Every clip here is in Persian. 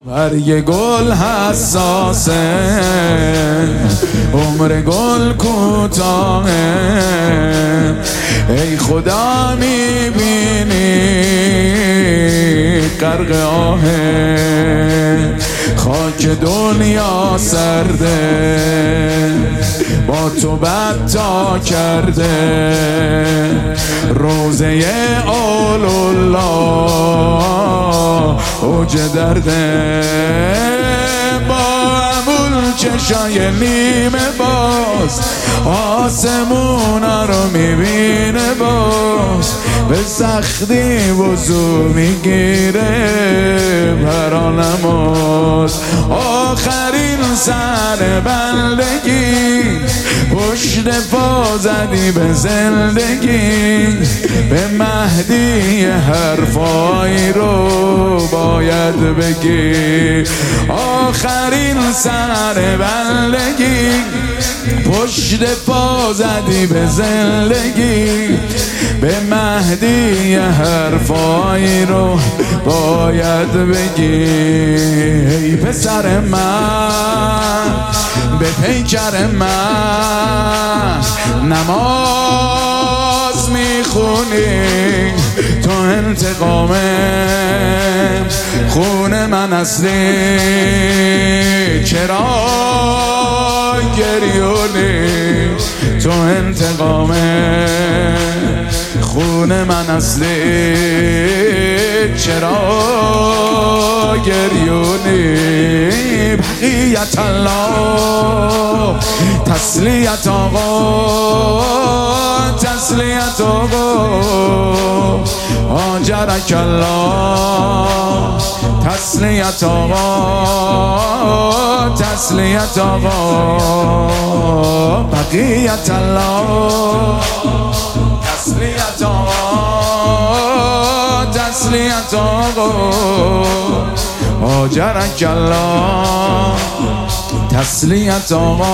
برگ گل حساسه، عمر گل کوتاهه. ای خدا میبینی غرق آهه، خاک دنیا سرده، با تو بد کرده. روزه آل الله اوج درده، با امول چشای نیمه باز آسمونا رو میبینه باز. به سختی وضو میگیره برا نماز. آخرین سر بندگی پشت پا زدی به زندگی، به مهدی حرفایی رو باید بگی. آخرین سر بندگی پشت پا زدی به زندگی، به مهدی حرفایی رو باید بگی. ای پسر من به پیکر من نماز میخونی، تو انتقام خون من اصلی. چرا گریونی؟ تو انتقام خون من اصلی. چرا گریونی؟ بقیت الله تسلیت آقا، تسلیت آقا. آجرک الله تسلیت آقا، تسلیت آقا. بقیت الله تسلیت آقا، تسلیت آقا. آجرک الله تسلیت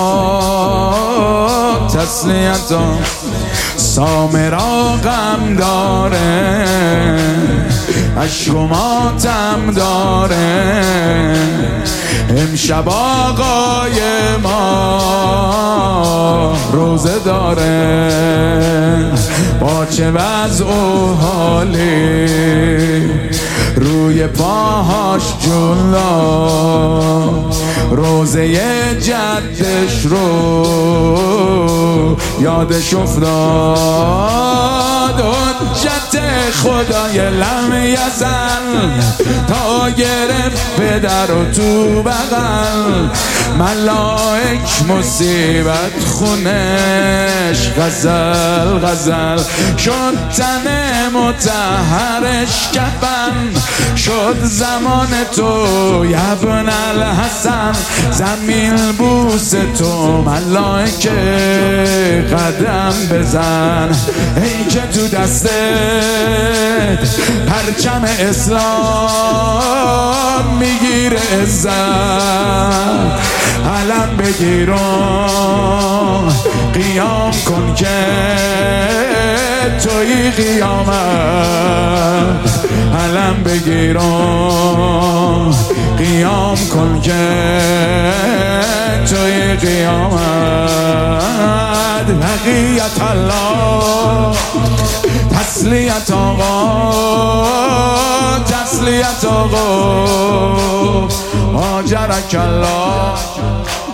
آقا، تسلیت آقا. سامرا غم داره، عشق و ماتم داره. امشب آقای ما روزه داره، با چه وضع و حالی روی پاهاش جلا. روزه جدش رو یادش افتاد. حجت خدای لم یزل تا گرفت پدر و تو بغل. ملائک مصیبت خونش غزل غزل شد. تن مطهرش کفن شد زمان تو یبن الحسن. زمین بوس تو ملائکه قدم بزن. ای که تو دستت پرچم اسلام میگیره عزت، علم بگیرم قیام کن که توی قیامت. علم بگیرم قیام کن که توی قیامت. بقیت الله تسلیت آقا، تسلیت آقا. آجرک الله